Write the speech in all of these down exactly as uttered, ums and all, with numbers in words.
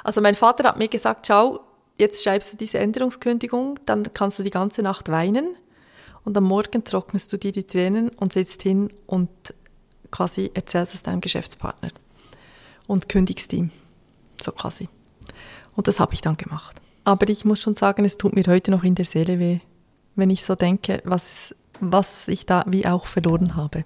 Also mein Vater hat mir gesagt, schau, jetzt schreibst du diese Änderungskündigung, dann kannst du die ganze Nacht weinen und am Morgen trocknest du dir die Tränen und sitzt hin und quasi erzählst es deinem Geschäftspartner und kündigst ihm, so quasi. Und das habe ich dann gemacht. Aber ich muss schon sagen, es tut mir heute noch in der Seele weh, wenn ich so denke, was, was ich da wie auch verloren habe.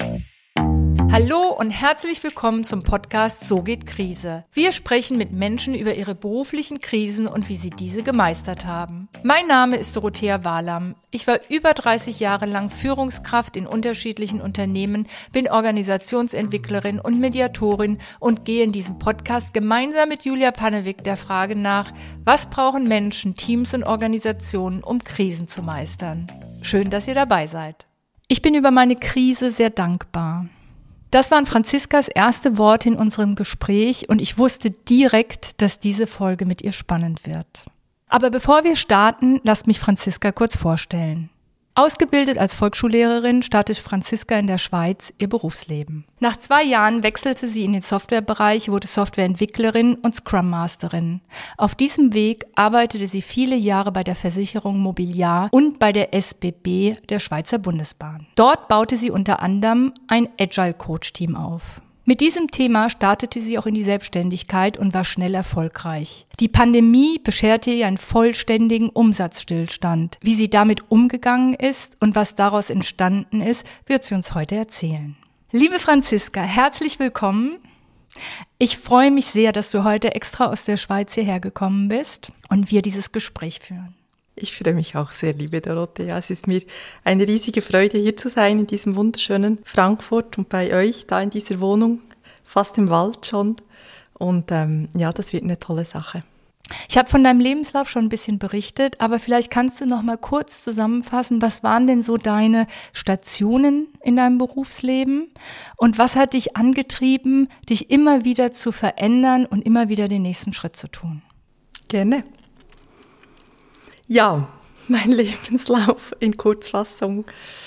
Hallo und herzlich willkommen zum Podcast So geht Krise. Wir sprechen mit Menschen über ihre beruflichen Krisen und wie sie diese gemeistert haben. Mein Name ist Dorothea Wahlam. Ich war über dreißig Jahre lang Führungskraft in unterschiedlichen Unternehmen, bin Organisationsentwicklerin und Mediatorin und gehe in diesem Podcast gemeinsam mit Julia Pannewick der Frage nach, was brauchen Menschen, Teams und Organisationen, um Krisen zu meistern. Schön, dass ihr dabei seid. Ich bin über meine Krise sehr dankbar. Das waren Franziskas erste Worte in unserem Gespräch und ich wusste direkt, dass diese Folge mit ihr spannend wird. Aber bevor wir starten, lasst mich Franziska kurz vorstellen. Ausgebildet als Volksschullehrerin startete Franziska in der Schweiz ihr Berufsleben. Nach zwei Jahren wechselte sie in den Softwarebereich, wurde Softwareentwicklerin und Scrum Masterin. Auf diesem Weg arbeitete sie viele Jahre bei der Versicherung Mobiliar und bei der S B B, der Schweizer Bundesbahn. Dort baute sie unter anderem ein Agile Coach Team auf. Mit diesem Thema startete sie auch in die Selbstständigkeit und war schnell erfolgreich. Die Pandemie bescherte ihr einen vollständigen Umsatzstillstand. Wie sie damit umgegangen ist und was daraus entstanden ist, wird sie uns heute erzählen. Liebe Franziska, herzlich willkommen. Ich freue mich sehr, dass du heute extra aus der Schweiz hierher gekommen bist und wir dieses Gespräch führen. Ich freue mich auch sehr, liebe Dorothea. Es ist mir eine riesige Freude, hier zu sein, in diesem wunderschönen Frankfurt und bei euch, da in dieser Wohnung, fast im Wald schon. Und ähm, ja, das wird eine tolle Sache. Ich habe von deinem Lebenslauf schon ein bisschen berichtet, aber vielleicht kannst du noch mal kurz zusammenfassen, was waren denn so deine Stationen in deinem Berufsleben und was hat dich angetrieben, dich immer wieder zu verändern und immer wieder den nächsten Schritt zu tun? Gerne. Ja, mein Lebenslauf in Kurzfassung.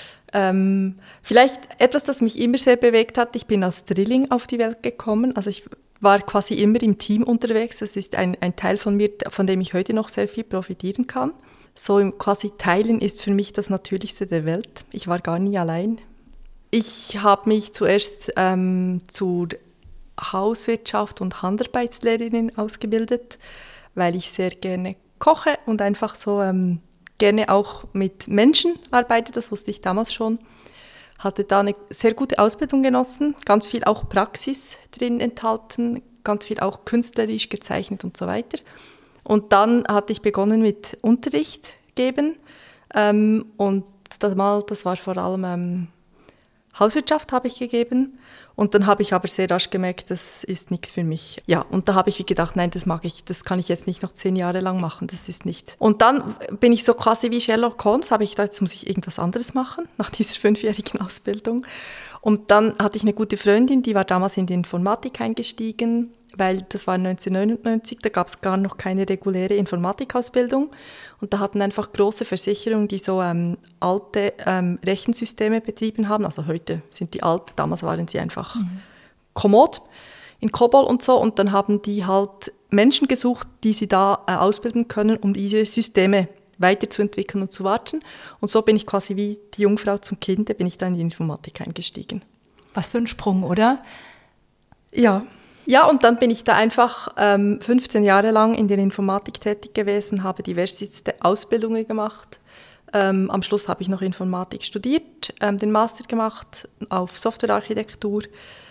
Ähm, vielleicht etwas, das mich immer sehr bewegt hat. Ich bin als Drilling auf die Welt gekommen. Also ich war quasi immer im Team unterwegs. Das ist ein, ein Teil von mir, von dem ich heute noch sehr viel profitieren kann. So im quasi Teilen ist für mich das Natürlichste der Welt. Ich war gar nie allein. Ich habe mich zuerst ähm, zur Hauswirtschaft und Handarbeitslehrerin ausgebildet, weil ich sehr gerne koche und einfach so ähm, gerne auch mit Menschen arbeite, das wusste ich damals schon. Hatte da eine sehr gute Ausbildung genossen, ganz viel auch Praxis drin enthalten, ganz viel auch künstlerisch gezeichnet und so weiter. Und dann hatte ich begonnen mit Unterricht geben ähm, und das, mal, das war vor allem ähm, Hauswirtschaft habe ich gegeben. Und dann habe ich aber sehr rasch gemerkt, das ist nichts für mich. Ja, und da habe ich gedacht, nein, das mag ich, das kann ich jetzt nicht noch zehn Jahre lang machen, das ist nicht. Und dann bin ich so quasi wie Sherlock Holmes, habe ich gedacht, jetzt muss ich irgendwas anderes machen, nach dieser fünfjährigen Ausbildung. Und dann hatte ich eine gute Freundin, die war damals in die Informatik eingestiegen, weil das war neunzehnhundertneunundneunzig, da gab es gar noch keine reguläre Informatikausbildung. Und da hatten einfach große Versicherungen, die so ähm, alte ähm, Rechensysteme betrieben haben. Also heute sind die alt, damals waren sie einfach mhm. kommod in COBOL und so. Und dann haben die halt Menschen gesucht, die sie da äh, ausbilden können, um ihre Systeme weiterzuentwickeln und zu warten. Und so bin ich quasi wie die Jungfrau zum Kinde, bin ich dann in die Informatik eingestiegen. Was für ein Sprung, oder? Ja. Ja, und dann bin ich da einfach ähm, fünfzehn Jahre lang in der Informatik tätig gewesen, habe diverseste Ausbildungen gemacht. Ähm, am Schluss habe ich noch Informatik studiert, ähm, den Master gemacht auf Softwarearchitektur.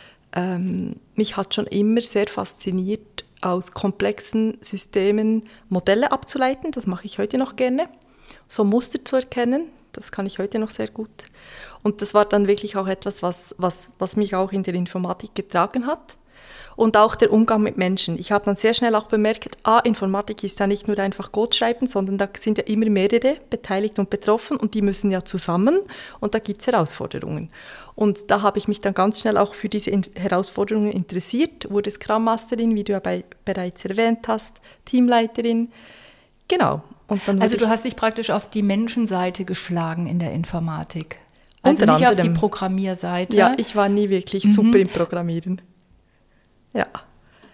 Ähm, mich hat schon immer sehr fasziniert, aus komplexen Systemen Modelle abzuleiten. Das mache ich heute noch gerne. So Muster zu erkennen, das kann ich heute noch sehr gut. Und das war dann wirklich auch etwas, was, was, was mich auch in der Informatik getragen hat. Und auch der Umgang mit Menschen. Ich habe dann sehr schnell auch bemerkt, ah, Informatik ist ja nicht nur einfach Code schreiben, sondern da sind ja immer mehrere beteiligt und betroffen und die müssen ja zusammen und da gibt es Herausforderungen. Und da habe ich mich dann ganz schnell auch für diese Herausforderungen interessiert, wurde Scrum Masterin, wie du ja bei, bereits erwähnt hast, Teamleiterin, genau. Und dann also du hast dich praktisch auf die Menschenseite geschlagen in der Informatik, also nicht anderem. Auf die Programmierseite. Ja, ich war nie wirklich mhm. super im Programmieren. Ja.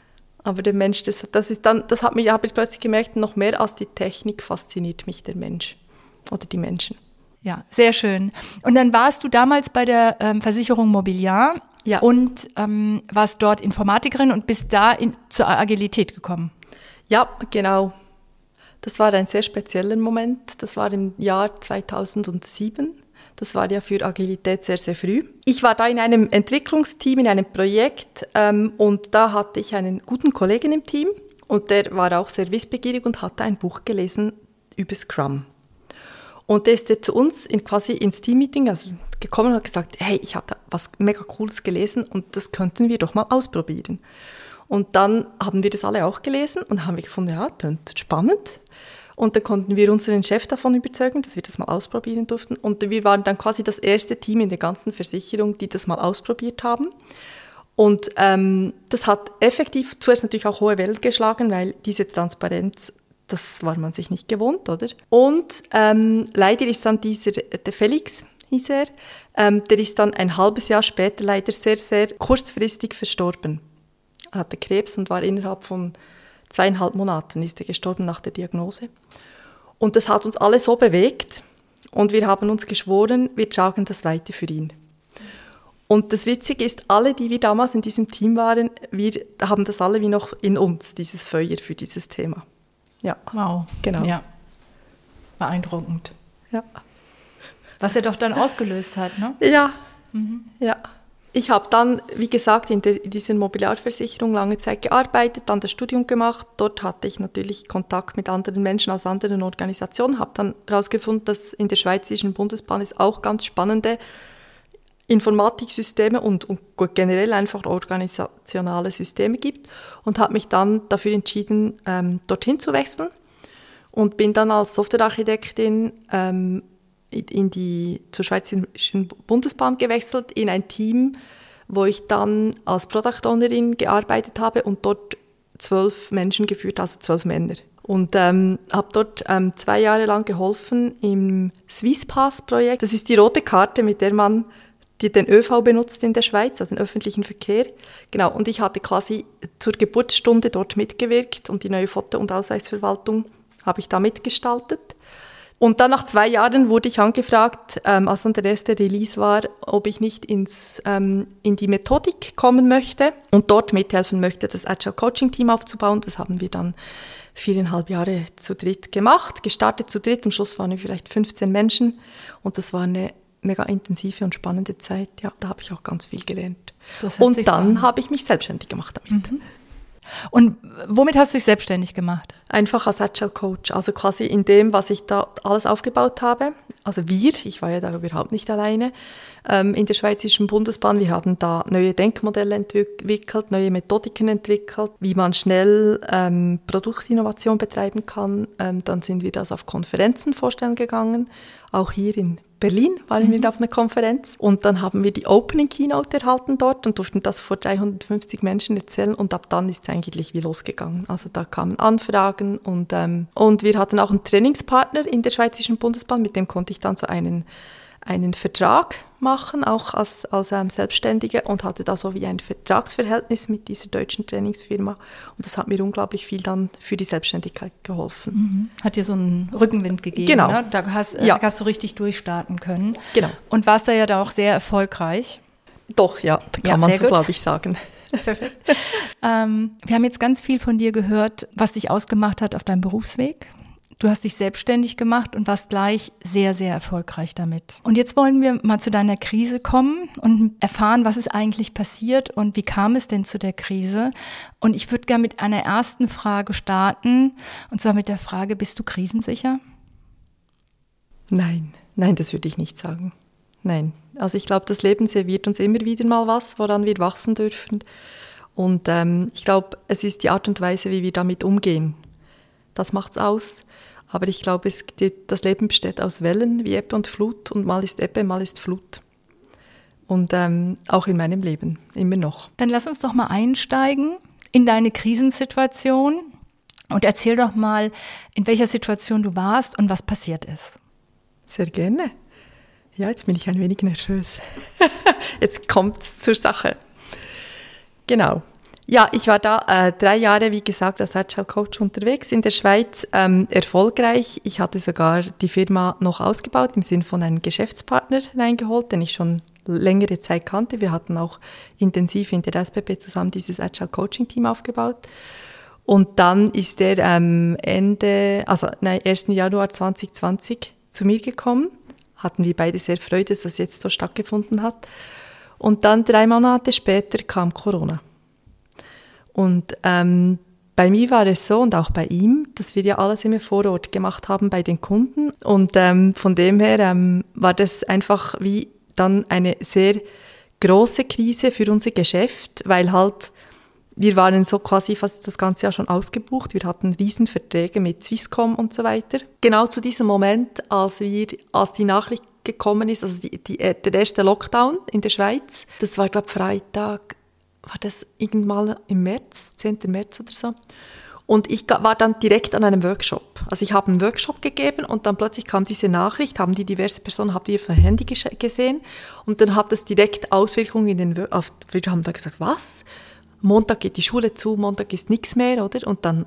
Aber der Mensch, das, das ist dann, das hat mich, habe ich plötzlich gemerkt, noch mehr als die Technik fasziniert mich der Mensch oder die Menschen. Ja, sehr schön. Und dann warst du damals bei der ähm, Versicherung Mobiliar ja. und ähm, warst dort Informatikerin und bist da in, zur Agilität gekommen. Ja, genau. Das war ein sehr spezieller Moment. Das war im Jahr zweitausendsieben. Das war ja für Agilität sehr, sehr früh. Ich war da in einem Entwicklungsteam, in einem Projekt ähm, und da hatte ich einen guten Kollegen im Team und der war auch sehr wissbegierig und hatte ein Buch gelesen über Scrum. Und der ist der zu uns in, quasi ins Teammeeting also gekommen und hat gesagt, hey, ich habe da was mega Cooles gelesen und das könnten wir doch mal ausprobieren. Und dann haben wir das alle auch gelesen und haben wir gefunden, ja, das ist spannend. Und dann konnten wir unseren Chef davon überzeugen, dass wir das mal ausprobieren durften. Und wir waren dann quasi das erste Team in der ganzen Versicherung, die das mal ausprobiert haben. Und ähm, das hat effektiv zuerst natürlich auch hohe Wellen geschlagen, weil diese Transparenz, das war man sich nicht gewohnt, oder? Und ähm, leider ist dann dieser, der Felix, hieß er, ähm, der ist dann ein halbes Jahr später leider sehr, sehr kurzfristig verstorben. Er hatte Krebs und war innerhalb von zweieinhalb Monaten ist er gestorben nach der Diagnose. Und das hat uns alle so bewegt und wir haben uns geschworen, wir tragen das weiter für ihn. Und das Witzige ist, alle, die wir damals in diesem Team waren, wir haben das alle wie noch in uns, dieses Feuer für dieses Thema. Ja. Wow. Genau. Ja. Beeindruckend. Ja. Was er doch dann ausgelöst hat, ne? Ja. Mhm. Ja. Ich habe dann, wie gesagt, in, der, in dieser Mobiliarversicherung lange Zeit gearbeitet, dann das Studium gemacht. Dort hatte ich natürlich Kontakt mit anderen Menschen aus anderen Organisationen, habe dann herausgefunden, dass in der Schweizerischen Bundesbahn es auch ganz spannende Informatiksysteme und, und generell einfach organisationale Systeme gibt und habe mich dann dafür entschieden, ähm, dorthin zu wechseln und bin dann als Softwarearchitektin ähm, in die, zur Schweizerischen Bundesbahn gewechselt, in ein Team, wo ich dann als Product Ownerin gearbeitet habe und dort zwölf Menschen geführt, also zwölf Männer. Und ähm, habe dort ähm, zwei Jahre lang geholfen im Swisspass-Projekt. Das ist die rote Karte, mit der man die den ÖV benutzt in der Schweiz, also den öffentlichen Verkehr. Genau, und ich hatte quasi zur Geburtsstunde dort mitgewirkt und die neue Foto- und Ausweisverwaltung habe ich da mitgestaltet. Und dann nach zwei Jahren wurde ich angefragt, ähm, als dann der erste Release war, ob ich nicht ins, ähm, in die Methodik kommen möchte und dort mithelfen möchte, das Agile Coaching Team aufzubauen. Das haben wir dann viereinhalb Jahre zu dritt gemacht, gestartet zu dritt. Am Schluss waren wir vielleicht fünfzehn Menschen und das war eine mega intensive und spannende Zeit. Ja, da habe ich auch ganz viel gelernt. Und dann habe ich mich selbstständig gemacht damit. Mhm. Und womit hast du dich selbstständig gemacht? Einfach als Agile Coach, also quasi in dem, was ich da alles aufgebaut habe. Also wir, ich war ja da überhaupt nicht alleine, ähm, in der Schweizerischen Bundesbahn. Wir haben da neue Denkmodelle entwickelt, neue Methodiken entwickelt, wie man schnell ähm, Produktinnovation betreiben kann. Ähm, dann sind wir das auf Konferenzen vorstellen gegangen, auch hier in Berlin waren wir mhm. auf einer Konferenz und dann haben wir die Opening Keynote erhalten dort und durften das vor dreihundertfünfzig Menschen erzählen und ab dann ist es eigentlich wie losgegangen. Also da kamen Anfragen und, ähm, und wir hatten auch einen Trainingspartner in der Schweizerischen Bundesbahn, mit dem konnte ich dann so einen, einen Vertrag machen, auch als, als ähm, Selbstständige und hatte da so wie ein Vertragsverhältnis mit dieser deutschen Trainingsfirma und das hat mir unglaublich viel dann für die Selbstständigkeit geholfen. Mhm. Hat dir so einen Rückenwind gegeben, genau. Ne? Da hast, äh, ja. hast du richtig durchstarten können. Genau. Und warst da ja da auch sehr erfolgreich. Doch, ja, kann ja, man so, glaube ich, sagen. Perfekt. ähm, wir haben jetzt ganz viel von dir gehört, was dich ausgemacht hat auf deinem Berufsweg. Du hast dich selbstständig gemacht und warst gleich sehr, sehr erfolgreich damit. Und jetzt wollen wir mal zu deiner Krise kommen und erfahren, was ist eigentlich passiert und wie kam es denn zu der Krise. Und ich würde gerne mit einer ersten Frage starten, und zwar mit der Frage, bist du krisensicher? Nein, nein, das würde ich nicht sagen. Nein, also ich glaube, das Leben serviert uns immer wieder mal was, woran wir wachsen dürfen. Und ähm, ich glaube, es ist die Art und Weise, wie wir damit umgehen. Das macht's aus. Aber ich glaube, es, die, das Leben besteht aus Wellen wie Ebbe und Flut und mal ist Ebbe, mal ist Flut. Und ähm, auch in meinem Leben, immer noch. Dann lass uns doch mal einsteigen in deine Krisensituation und erzähl doch mal, in welcher Situation du warst und was passiert ist. Sehr gerne. Ja, jetzt bin ich ein wenig nervös. Jetzt kommt es zur Sache. Genau. Ja, ich war da äh, drei Jahre, wie gesagt, als Agile Coach unterwegs in der Schweiz, ähm, erfolgreich. Ich hatte sogar die Firma noch ausgebaut, im Sinne von einem Geschäftspartner reingeholt, den ich schon längere Zeit kannte. Wir hatten auch intensiv in der S B B zusammen dieses Agile Coaching Team aufgebaut. Und dann ist er ähm, Ende, also nein, ersten Januar zwanzig zwanzig zu mir gekommen. Hatten wir beide sehr Freude, dass das jetzt so stattgefunden hat. Und dann drei Monate später kam Corona. Und ähm, bei mir war es so und auch bei ihm, dass wir ja alles immer vor Ort gemacht haben bei den Kunden. Und ähm, von dem her ähm, war das einfach wie dann eine sehr große Krise für unser Geschäft, weil halt wir waren so quasi fast das ganze Jahr schon ausgebucht. Wir hatten Riesenverträge mit Swisscom und so weiter. Genau zu diesem Moment, als wir, als die Nachricht gekommen ist, also die, die, der erste Lockdown in der Schweiz, das war, glaube ich, Freitag, war das irgendwann im März, zehnten März oder so. Und ich war dann direkt an einem Workshop. Also ich habe einen Workshop gegeben und dann plötzlich kam diese Nachricht, haben die diverse Personen, habt ihr auf dem Handy gesehen und dann hat das direkt Auswirkungen in den, auf, wir haben da gesagt, was? Montag geht die Schule zu, Montag ist nichts mehr, oder? Und dann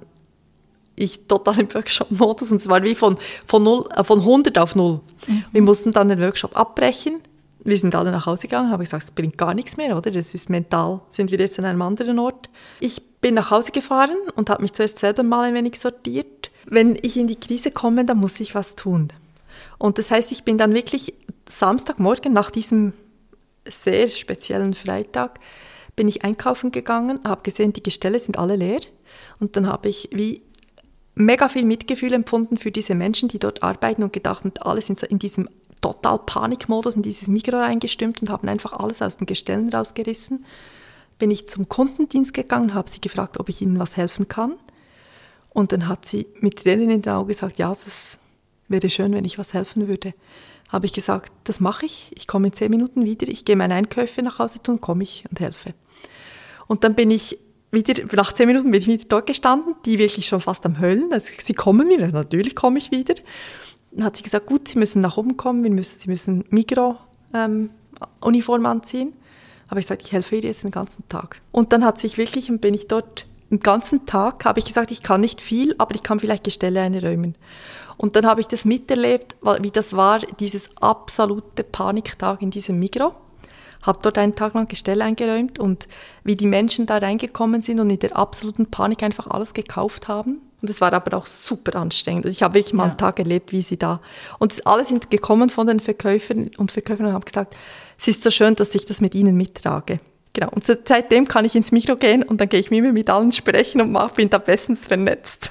ich total im Workshop-Modus und es war wie von, von, null, äh, von hundert auf null. Mhm. Wir mussten dann den Workshop abbrechen. Wir sind alle nach Hause gegangen, habe gesagt, es bringt gar nichts mehr, oder? Das ist mental, sind wir jetzt an einem anderen Ort. Ich bin nach Hause gefahren und habe mich zuerst selber mal ein wenig sortiert. Wenn ich in die Krise komme, dann muss ich was tun. Und das heißt, ich bin dann wirklich Samstagmorgen nach diesem sehr speziellen Freitag bin ich einkaufen gegangen, habe gesehen, die Gestelle sind alle leer. Und dann habe ich wie mega viel Mitgefühl empfunden für diese Menschen, die dort arbeiten und gedacht, und alle sind so in diesem total Panikmodus, in dieses Migros reingestürmt und haben einfach alles aus den Gestellen rausgerissen. Bin ich zum Kundendienst gegangen, habe sie gefragt, ob ich ihnen was helfen kann. Und dann hat sie mit Tränen in den Augen gesagt, ja, das wäre schön, wenn ich was helfen würde. Habe ich gesagt, das mache ich, ich komme in zehn Minuten wieder, ich gehe meine Einkäufe nach Hause tun, komme ich und helfe. Und dann bin ich wieder, nach zehn Minuten bin ich wieder dort gestanden, die wirklich schon fast am Heulen. Also, sie kommen wieder, natürlich komme ich wieder. Dann hat sie gesagt, gut, Sie müssen nach oben kommen, wir müssen, Sie müssen Migros-Uniform ähm, anziehen. Habe ich gesagt, ich helfe ihr jetzt den ganzen Tag. Und dann hat sich wirklich, und bin ich dort den ganzen Tag, habe ich gesagt, ich kann nicht viel, aber ich kann vielleicht Gestelle einräumen. Und dann habe ich das miterlebt, wie das war, dieses absolute Paniktag in diesem Migros. Habe dort einen Tag lang Gestelle eingeräumt und wie die Menschen da reingekommen sind und in der absoluten Panik einfach alles gekauft haben. Und es war aber auch super anstrengend. Ich habe wirklich mal ja. einen Tag erlebt, wie sie da... Und alle sind gekommen von den Verkäufern und Verkäufern und haben gesagt, es ist so schön, dass ich das mit ihnen mittrage. Genau. Und seitdem kann ich ins Migros gehen und dann gehe ich immer mit allen sprechen und bin da bestens vernetzt.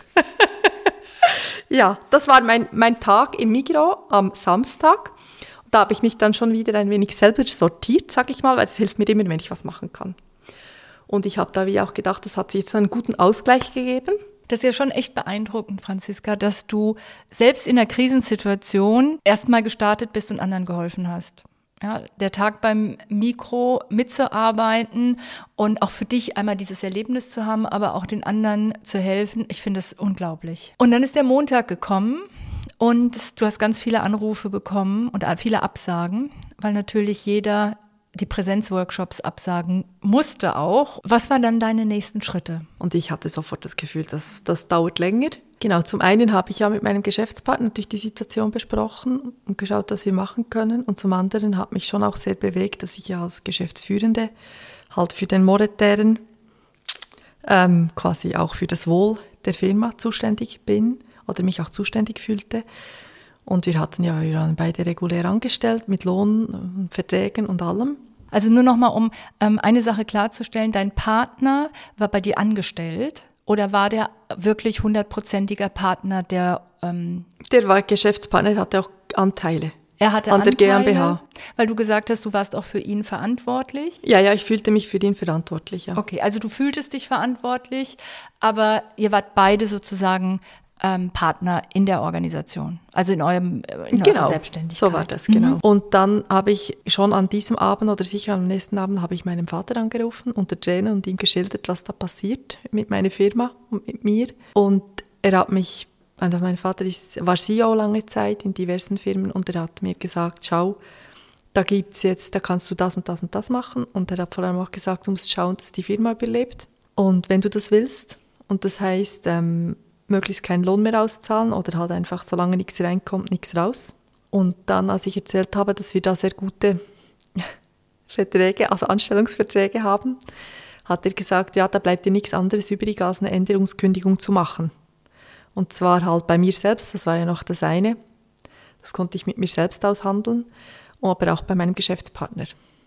Ja, das war mein, mein Tag im Migros am Samstag. Da habe ich mich dann schon wieder ein wenig selber sortiert, sage ich mal, weil es hilft mir immer, wenn ich was machen kann. Und ich habe da wie auch gedacht, das hat sich jetzt so einen guten Ausgleich gegeben. Das ist ja schon echt beeindruckend, Franziska, dass du selbst in einer Krisensituation erstmal gestartet bist und anderen geholfen hast. Ja, der Tag beim Mikro mitzuarbeiten und auch für dich einmal dieses Erlebnis zu haben, aber auch den anderen zu helfen, ich finde das unglaublich. Und dann ist der Montag gekommen und du hast ganz viele Anrufe bekommen und viele Absagen, weil natürlich jeder die Präsenzworkshops absagen musste auch. Was waren dann deine nächsten Schritte? Und ich hatte sofort das Gefühl, dass das dauert länger. Genau, zum einen habe ich ja mit meinem Geschäftspartner natürlich die Situation besprochen und geschaut, was wir machen können. Und zum anderen hat mich schon auch sehr bewegt, dass ich ja als Geschäftsführende halt für den monetären, ähm, quasi auch für das Wohl der Firma zuständig bin oder mich auch zuständig fühlte. Und wir hatten ja, wir waren beide regulär angestellt mit Lohn, Verträgen und allem. Also nur noch mal, um ähm, eine Sache klarzustellen, dein Partner war bei dir angestellt oder war der wirklich hundertprozentiger Partner, der... Ähm der war Geschäftspartner, der hatte auch Anteile. Er hatte an der Anteile, GmbH. Weil du gesagt hast, du warst auch für ihn verantwortlich? Ja, ja, ich fühlte mich für ihn verantwortlich, ja. Okay, also du fühltest dich verantwortlich, aber ihr wart beide sozusagen ähm, Partner in der Organisation, also in eurem in genau, eurer Selbstständigkeit. So war das, genau. Mhm. Und dann habe ich schon an diesem Abend oder sicher am nächsten Abend habe ich meinen Vater angerufen unter Tränen und ihm geschildert, was da passiert mit meiner Firma und mit mir. Und er hat mich, also mein Vater ist, war C E O lange Zeit in diversen Firmen und er hat mir gesagt, schau, da gibt's jetzt, da kannst du das und das und das machen. Und er hat vor allem auch gesagt, du musst schauen, dass die Firma überlebt. Und wenn du das willst, und das heisst, ähm, möglichst keinen Lohn mehr auszahlen oder halt einfach, solange nichts reinkommt, nichts raus. Und dann, als ich erzählt habe, dass wir da sehr gute Verträge, also Anstellungsverträge haben, hat er gesagt, ja, da bleibt dir nichts anderes übrig, als eine Änderungskündigung zu machen. Und zwar halt bei mir selbst, das war ja noch das eine, das konnte ich mit mir selbst aushandeln, aber auch bei meinem Geschäftspartner.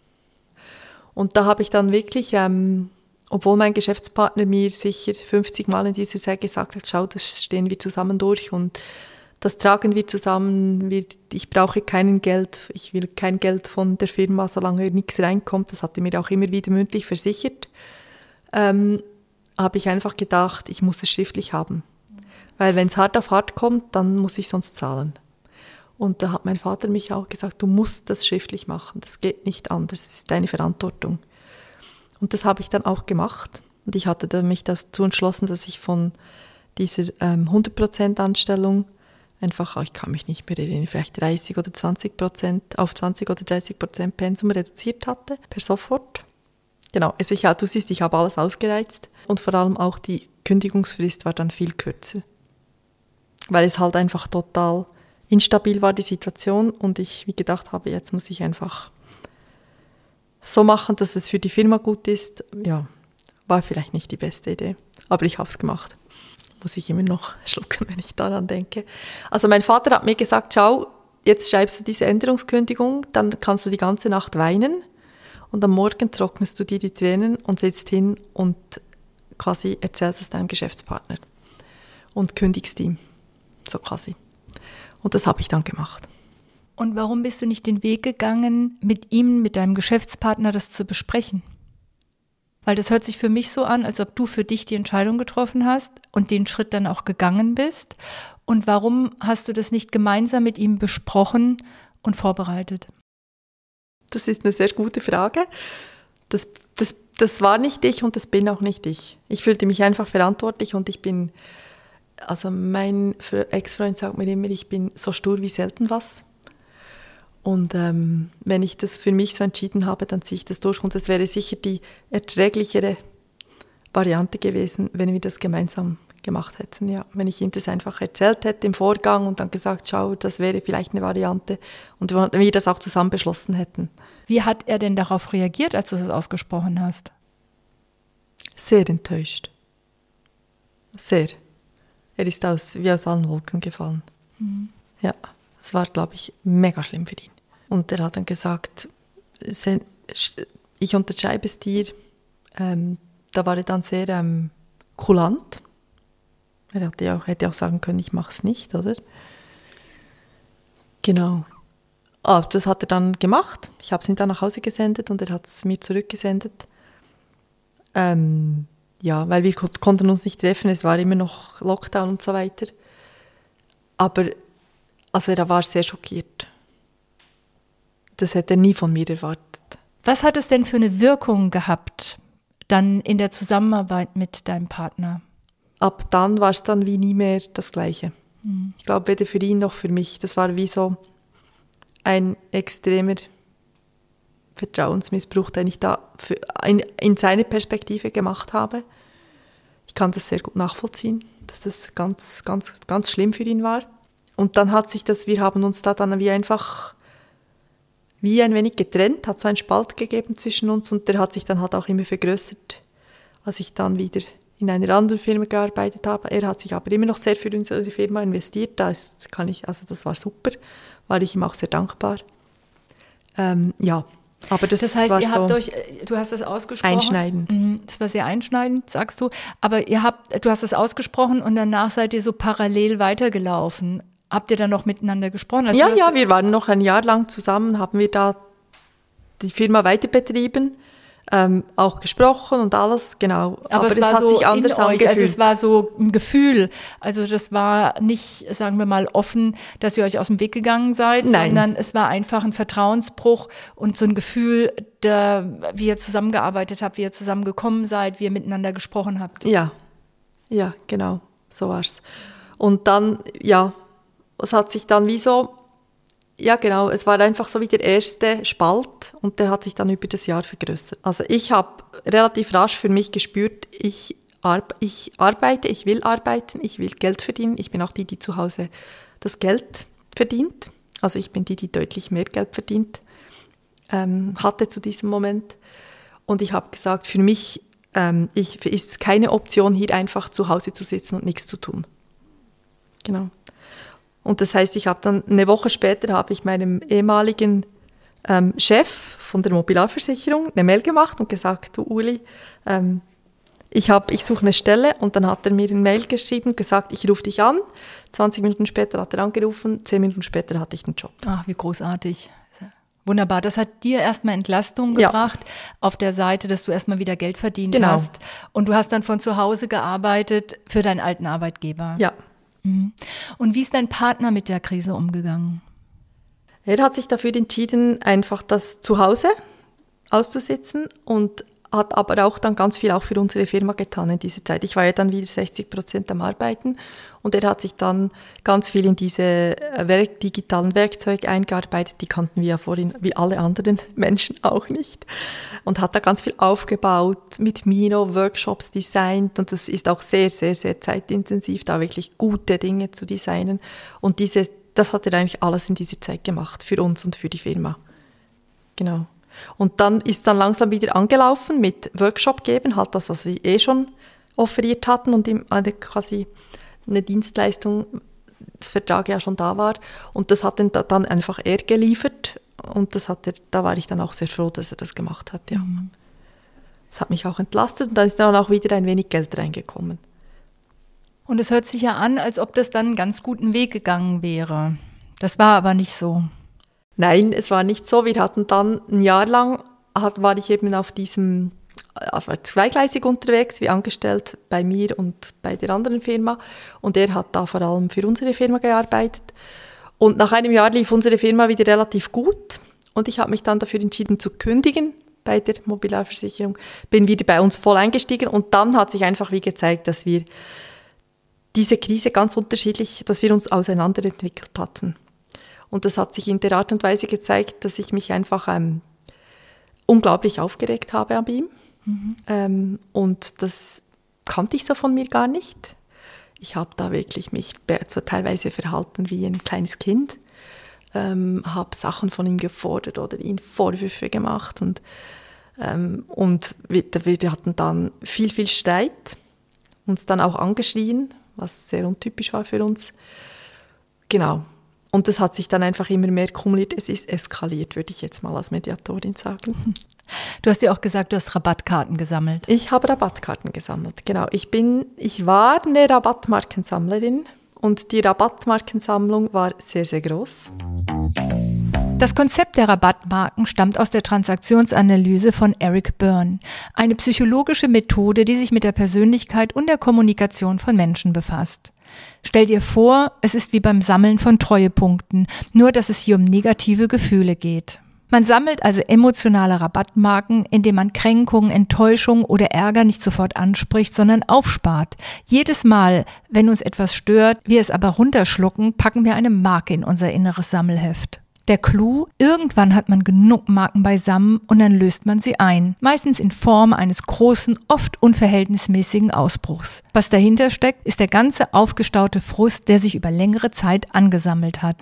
Und da habe ich dann wirklich, ähm, obwohl mein Geschäftspartner mir sicher fünfzig Mal in dieser Zeit gesagt hat, schau, das stehen wir zusammen durch und das tragen wir zusammen, wir, ich brauche kein Geld, ich will kein Geld von der Firma, solange nichts reinkommt, das hat er mir auch immer wieder mündlich versichert, ähm, habe ich einfach gedacht, ich muss es schriftlich haben. Weil wenn es hart auf hart kommt, dann muss ich sonst zahlen. Und da hat mein Vater mich auch gesagt, du musst das schriftlich machen, das geht nicht anders, das ist deine Verantwortung. Und das habe ich dann auch gemacht. Und ich hatte dann mich dazu entschlossen, dass ich von dieser ähm, hundert Prozent Anstellung einfach, ich kann mich nicht mehr erinnern, vielleicht dreißig oder zwanzig Prozent auf zwanzig oder dreißig Prozent Pensum reduziert hatte, per sofort. Genau, also ich, du siehst, ich habe alles ausgereizt. Und vor allem auch die Kündigungsfrist war dann viel kürzer. Weil es halt einfach total instabil war, die Situation. Und ich wie gedacht habe, jetzt muss ich einfach so machen, dass es für die Firma gut ist. Ja, war vielleicht nicht die beste Idee, aber ich habe es gemacht. Muss ich immer noch schlucken, wenn ich daran denke. Also mein Vater hat mir gesagt, schau, jetzt schreibst du diese Änderungskündigung, dann kannst du die ganze Nacht weinen und am Morgen trocknest du dir die Tränen und sitzt hin und quasi erzählst es deinem Geschäftspartner und kündigst ihm, so quasi. Und das habe ich dann gemacht. Und warum bist du nicht den Weg gegangen, mit ihm, mit deinem Geschäftspartner das zu besprechen? Weil das hört sich für mich so an, als ob du für dich die Entscheidung getroffen hast und den Schritt dann auch gegangen bist. Und warum hast du das nicht gemeinsam mit ihm besprochen und vorbereitet? Das ist eine sehr gute Frage. Das, das, das war nicht ich und das bin auch nicht ich. Ich fühlte mich einfach verantwortlich und ich bin, also mein Ex-Freund sagt mir immer, ich bin so stur wie selten was. Und ähm, wenn ich das für mich so entschieden habe, dann ziehe ich das durch. Und es wäre sicher die erträglichere Variante gewesen, wenn wir das gemeinsam gemacht hätten. Ja. Wenn ich ihm das einfach erzählt hätte im Vorgang und dann gesagt, schau, das wäre vielleicht eine Variante. Und wir das auch zusammen beschlossen hätten. Wie hat er denn darauf reagiert, als du es ausgesprochen hast? Sehr enttäuscht. Sehr. Er ist aus, wie aus allen Wolken gefallen. Mhm. Ja. Das war, glaube ich, mega schlimm für ihn. Und er hat dann gesagt, ich unterschreibe es dir. Ähm, da war er dann sehr ähm, kulant. Er hätte, ja, hätte auch sagen können, ich mache es nicht, oder? Genau. Ah, das hat er dann gemacht. Ich habe es ihm dann nach Hause gesendet und er hat es mir zurückgesendet. Ähm, ja, weil wir ko- konnten uns nicht treffen, es war immer noch Lockdown und so weiter. Aber also er war sehr schockiert. Das hätte er nie von mir erwartet. Was hat es denn für eine Wirkung gehabt, dann in der Zusammenarbeit mit deinem Partner? Ab dann war es dann wie nie mehr das Gleiche. Mhm. Ich glaube, weder für ihn noch für mich. Das war wie so ein extremer Vertrauensmissbrauch, den ich da für, in, in seine Perspektive gemacht habe. Ich kann das sehr gut nachvollziehen, dass das ganz, ganz, ganz schlimm für ihn war. Und dann hat sich das, wir haben uns da dann wie einfach, wie ein wenig getrennt, hat so einen Spalt gegeben zwischen uns und der hat sich dann halt auch immer vergrößert, als ich dann wieder in einer anderen Firma gearbeitet habe. Er hat sich aber immer noch sehr für unsere Firma investiert, das kann ich, also das war super, war ich ihm auch sehr dankbar. Ähm, ja, aber das, das heißt, war ihr so habt euch, du hast das ausgesprochen. Einschneidend. Das war sehr einschneidend, sagst du. Aber ihr habt, du hast das ausgesprochen und danach seid ihr so parallel weitergelaufen. Habt ihr dann noch miteinander gesprochen? Also ja, ja, wir waren noch ein Jahr lang zusammen, haben wir da die Firma weiter betrieben, ähm, auch gesprochen und alles, genau. Aber, Aber es das war hat so sich anders in euch, angefühlt. also es war so ein Gefühl. Also das war nicht, sagen wir mal, offen, dass ihr euch aus dem Weg gegangen seid, Nein. sondern es war einfach ein Vertrauensbruch und so ein Gefühl, der, wie ihr zusammengearbeitet habt, wie ihr zusammengekommen seid, wie ihr miteinander gesprochen habt. Ja, ja, genau, so war es. Und dann, ja, es hat sich dann wie so, ja genau, es war einfach so wie der erste Spalt und der hat sich dann über das Jahr vergrößert. Also ich habe relativ rasch für mich gespürt, ich, arbe- ich arbeite, ich will arbeiten, ich will Geld verdienen. Ich bin auch die, die zu Hause das Geld verdient. Also ich bin die, die deutlich mehr Geld verdient ähm, hatte zu diesem Moment. Und ich habe gesagt, für mich ähm, ich, ist es keine Option, hier einfach zu Hause zu sitzen und nichts zu tun. Genau. Und das heißt, ich habe dann eine Woche später habe ich meinem ehemaligen ähm, Chef von der Mobiliarversicherung eine Mail gemacht und gesagt, du Uli, ähm, ich, hab, ich suche eine Stelle. Und dann hat er mir eine Mail geschrieben, gesagt, ich rufe dich an. zwanzig Minuten später hat er angerufen, zehn Minuten später hatte ich den Job. Ach, wie großartig. Wunderbar. Das hat dir erstmal Entlastung Ja. gebracht auf der Seite, dass du erstmal wieder Geld verdient Genau. hast. Und du hast dann von zu Hause gearbeitet für deinen alten Arbeitgeber. Ja. Mhm. Und wie ist dein Partner mit der Krise umgegangen? Er hat sich dafür entschieden, einfach das zu Hause auszusitzen und hat aber auch dann ganz viel auch für unsere Firma getan in dieser Zeit. Ich war ja dann wieder sechzig Prozent am Arbeiten und er hat sich dann ganz viel in diese Werk- digitalen Werkzeuge eingearbeitet. Die kannten wir ja vorhin, wie alle anderen Menschen auch nicht. Und hat da ganz viel aufgebaut, mit Mino Workshops designt und das ist auch sehr, sehr, sehr zeitintensiv, da wirklich gute Dinge zu designen. Und diese, das hat er eigentlich alles in dieser Zeit gemacht, für uns und für die Firma. Genau. Und dann ist dann langsam wieder angelaufen mit Workshop geben, halt das, was wir eh schon offeriert hatten und ihm eine, quasi eine Dienstleistung, das Vertrag ja schon da war. Und das hat dann, dann einfach er geliefert und das hat er, da war ich dann auch sehr froh, dass er das gemacht hat. Ja. Mhm. Das hat mich auch entlastet und da ist dann auch wieder ein wenig Geld reingekommen. Und es hört sich ja an, als ob das dann einen ganz guten Weg gegangen wäre. Das war aber nicht so. Nein, es war nicht so. Wir hatten dann ein Jahr lang, hat, war ich eben auf diesem, auf zweigleisig unterwegs, wie angestellt bei mir und bei der anderen Firma. Und er hat da vor allem für unsere Firma gearbeitet. Und nach einem Jahr lief unsere Firma wieder relativ gut. Und ich habe mich dann dafür entschieden zu kündigen bei der Mobiliarversicherung. Bin wieder bei uns voll eingestiegen. Und dann hat sich einfach wie gezeigt, dass wir diese Krise ganz unterschiedlich, dass wir uns auseinanderentwickelt hatten. Und das hat sich in der Art und Weise gezeigt, dass ich mich einfach ähm, unglaublich aufgeregt habe an ihm. Mhm. Ähm, und das kannte ich so von mir gar nicht. Ich habe da wirklich mich so teilweise verhalten wie ein kleines Kind. Ähm, habe Sachen von ihm gefordert oder ihm Vorwürfe gemacht. Und, ähm, und wir, wir hatten dann viel, viel Streit. Uns dann auch angeschrien, was sehr untypisch war für uns. Genau. Und das hat sich dann einfach immer mehr kumuliert. Es ist eskaliert, würde ich jetzt mal als Mediatorin sagen. Du hast ja auch gesagt, du hast Rabattkarten gesammelt. Ich habe Rabattkarten gesammelt, genau. Ich bin, ich war eine Rabattmarkensammlerin und die Rabattmarkensammlung war sehr, sehr groß. Das Konzept der Rabattmarken stammt aus der Transaktionsanalyse von Eric Berne, eine psychologische Methode, die sich mit der Persönlichkeit und der Kommunikation von Menschen befasst. Stell dir vor, es ist wie beim Sammeln von Treuepunkten, nur dass es hier um negative Gefühle geht. Man sammelt also emotionale Rabattmarken, indem man Kränkungen, Enttäuschung oder Ärger nicht sofort anspricht, sondern aufspart. Jedes Mal, wenn uns etwas stört, wir es aber runterschlucken, packen wir eine Marke in unser inneres Sammelheft. Der Clou, irgendwann hat man genug Marken beisammen und dann löst man sie ein. Meistens in Form eines großen, oft unverhältnismäßigen Ausbruchs. Was dahinter steckt, ist der ganze aufgestaute Frust, der sich über längere Zeit angesammelt hat.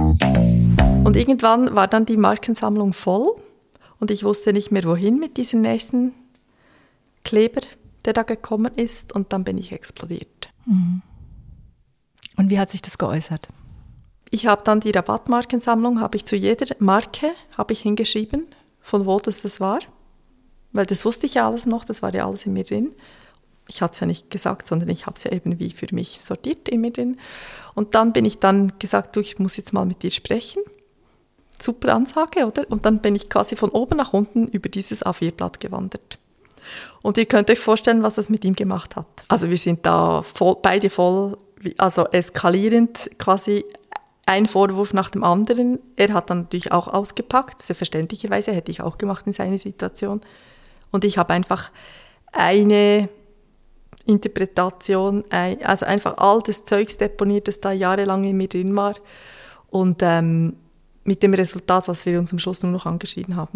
Und irgendwann war dann die Markensammlung voll und ich wusste nicht mehr, wohin mit diesem nächsten Kleber, der da gekommen ist, und dann bin ich explodiert. Und wie hat sich das geäußert? Ich habe dann die Rabattmarkensammlung, habe ich zu jeder Marke habe ich hingeschrieben, von wo das, das war. Weil das wusste ich ja alles noch, das war ja alles in mir drin. Ich hatte es ja nicht gesagt, sondern ich habe es ja eben wie für mich sortiert in mir drin. Und dann bin ich dann gesagt, du, ich muss jetzt mal mit dir sprechen. Super Ansage, oder? Und dann bin ich quasi von oben nach unten über dieses A vier Blatt gewandert. Und ihr könnt euch vorstellen, was das mit ihm gemacht hat. Also wir sind da voll, beide voll, also eskalierend quasi, ein Vorwurf nach dem anderen. Er hat dann natürlich auch ausgepackt, selbstverständlicherweise, hätte ich auch gemacht in seiner Situation. Und ich habe einfach eine Interpretation, also einfach all das Zeugs deponiert, das da jahrelang in mir drin war. Und ähm, mit dem Resultat, dass wir uns am Schluss nur noch angeschrieben haben.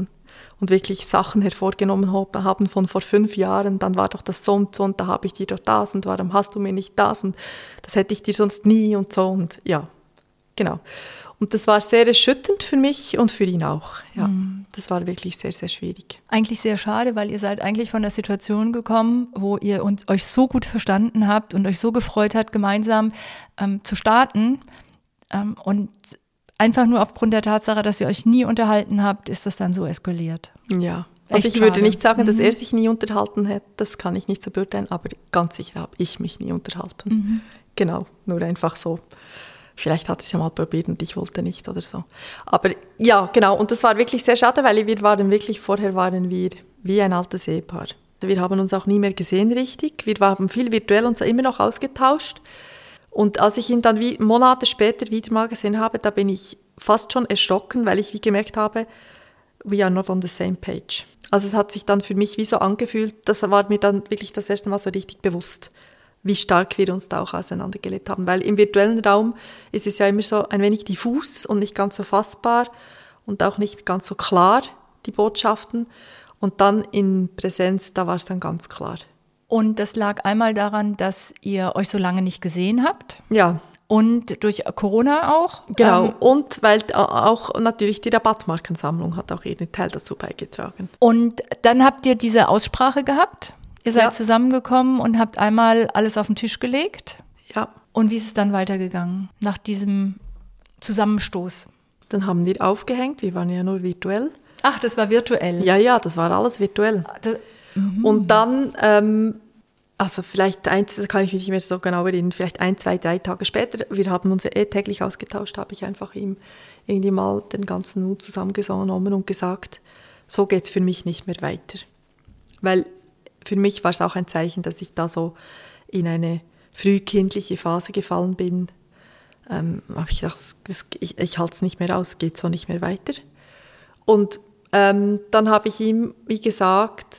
und wirklich Sachen hervorgenommen haben von vor fünf Jahren, dann war doch das so und so und da habe ich dir doch das und warum hast du mir nicht das und das hätte ich dir sonst nie und so und ja, genau. Und das war sehr erschütternd für mich und für ihn auch. Ja, mhm. Das war wirklich sehr, sehr schwierig. Eigentlich sehr schade, weil ihr seid eigentlich von der Situation gekommen, wo ihr und euch so gut verstanden habt und euch so gefreut hat, gemeinsam ähm, zu starten. Ähm, und einfach nur aufgrund der Tatsache, dass ihr euch nie unterhalten habt, ist das dann so eskaliert. Ja, also ich schade. würde nicht sagen, dass mhm. er sich nie unterhalten hat, das kann ich nicht so beurteilen, aber ganz sicher habe ich mich nie unterhalten. Mhm. Genau, nur einfach so. Vielleicht hat er es ja mal probiert und ich wollte nicht oder so. Aber ja, genau, und das war wirklich sehr schade, weil wir waren wirklich, vorher waren wir wie ein altes Ehepaar. Wir haben uns auch nie mehr gesehen richtig, wir haben viel virtuell uns immer noch ausgetauscht. Und als ich ihn dann wie Monate später wieder mal gesehen habe, da bin ich fast schon erschrocken, weil ich wie gemerkt habe, we are not on the same page. Also es hat sich dann für mich wie so angefühlt, das war mir dann wirklich das erste Mal so richtig bewusst, wie stark wir uns da auch auseinandergelebt haben. Weil im virtuellen Raum ist es ja immer so ein wenig diffus und nicht ganz so fassbar und auch nicht ganz so klar, die Botschaften. Und dann in Präsenz, da war es dann ganz klar. Und das lag einmal daran, dass ihr euch so lange nicht gesehen habt. Ja. Und durch Corona auch. Genau. Ähm, und weil auch natürlich die Rabattmarkensammlung hat auch ihren Teil dazu beigetragen. Und dann habt ihr diese Aussprache gehabt. Ihr seid ja. zusammengekommen und habt einmal alles auf den Tisch gelegt. Ja. Und wie ist es dann weitergegangen nach diesem Zusammenstoß? Dann haben wir aufgehängt. Wir waren ja nur virtuell. Ach, das war virtuell? Ja, ja, das war alles virtuell. Das, mhm. Und dann, ähm, also vielleicht, eins, das kann ich mich nicht mehr so genau erinnern, vielleicht ein, zwei, drei Tage später, wir haben uns eh täglich ausgetauscht, habe ich einfach ihm irgendwie mal den ganzen Mut zusammengenommen und gesagt, so geht es für mich nicht mehr weiter. Weil für mich war es auch ein Zeichen, dass ich da so in eine frühkindliche Phase gefallen bin. Ähm, habe ich gedacht, das, ich, ich halte es nicht mehr aus, geht so nicht mehr weiter. Und ähm, dann habe ich ihm, wie gesagt,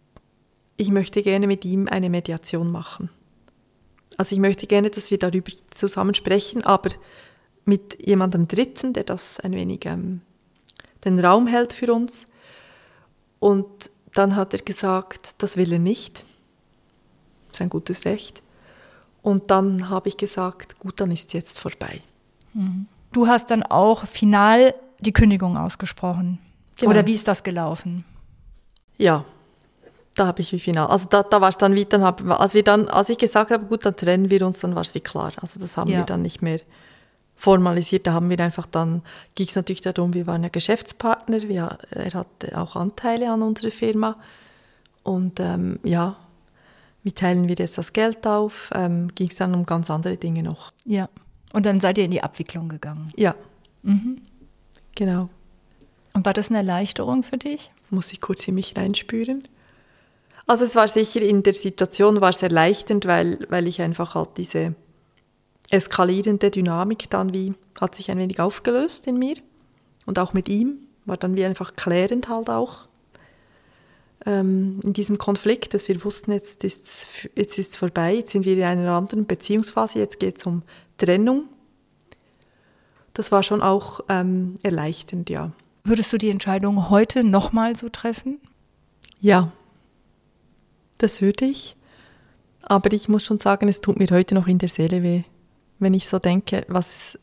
ich möchte gerne mit ihm eine Mediation machen. Also ich möchte gerne, dass wir darüber zusammen sprechen, aber mit jemandem Dritten, der das ein wenig ähm, den Raum hält für uns. Und dann hat er gesagt, das will er nicht. Das ist ein gutes Recht. Und dann habe ich gesagt, gut, dann ist es jetzt vorbei. Du hast dann auch final die Kündigung ausgesprochen. Genau. Oder wie ist das gelaufen? Ja, da habe ich wie final. Also da, da war es dann wie, dann hab, als wir dann, als ich gesagt habe, gut, dann trennen wir uns, dann war es wie klar. Also das haben ja. wir dann nicht mehr formalisiert. Da haben wir einfach dann, ging es natürlich darum, wir waren ja Geschäftspartner, wir, er hatte auch Anteile an unserer Firma. Und ähm, ja, wie teilen wir jetzt das Geld auf? Ähm, ging es dann um ganz andere Dinge noch. Ja, und dann seid ihr in die Abwicklung gegangen. Ja, mhm. Genau. Und war das eine Erleichterung für dich? Muss ich kurz in mich reinspüren. Also es war sicher, in der Situation war es erleichternd, weil, weil ich einfach halt diese eskalierende Dynamik dann wie, hat sich ein wenig aufgelöst in mir. Und auch mit ihm war dann wie einfach klärend halt auch ähm, in diesem Konflikt, dass wir wussten, jetzt ist jetzt ist vorbei, jetzt sind wir in einer anderen Beziehungsphase, jetzt geht es um Trennung. Das war schon auch ähm, erleichternd, ja. Würdest du die Entscheidung heute nochmal so treffen? Ja, das würde ich. Aber ich muss schon sagen, es tut mir heute noch in der Seele weh, wenn ich so denke, was,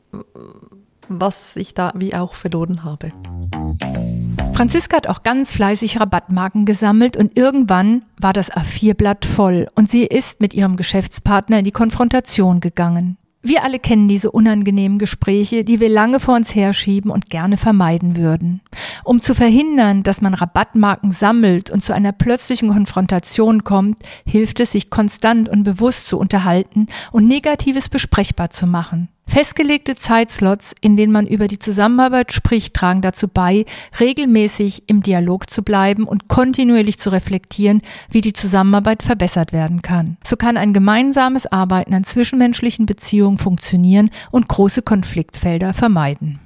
was ich da wie auch verloren habe. Franziska hat auch ganz fleißig Rabattmarken gesammelt und irgendwann war das A vier Blatt voll und sie ist mit ihrem Geschäftspartner in die Konfrontation gegangen. Wir alle kennen diese unangenehmen Gespräche, die wir lange vor uns herschieben und gerne vermeiden würden. Um zu verhindern, dass man Rabattmarken sammelt und zu einer plötzlichen Konfrontation kommt, hilft es, sich konstant und bewusst zu unterhalten und Negatives besprechbar zu machen. Festgelegte Zeitslots, in denen man über die Zusammenarbeit spricht, tragen dazu bei, regelmäßig im Dialog zu bleiben und kontinuierlich zu reflektieren, wie die Zusammenarbeit verbessert werden kann. So kann ein gemeinsames Arbeiten an zwischenmenschlichen Beziehungen funktionieren und große Konfliktfelder vermeiden.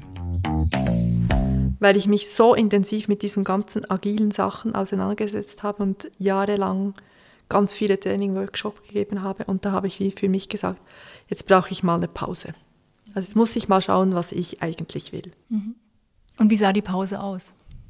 Weil ich mich so intensiv mit diesen ganzen agilen Sachen auseinandergesetzt habe und jahrelang ganz viele Training-Workshops gegeben habe, und da habe ich wie für mich gesagt, jetzt brauche ich mal eine Pause. Also jetzt muss ich mal schauen, was ich eigentlich will. Und wie sah die Pause aus?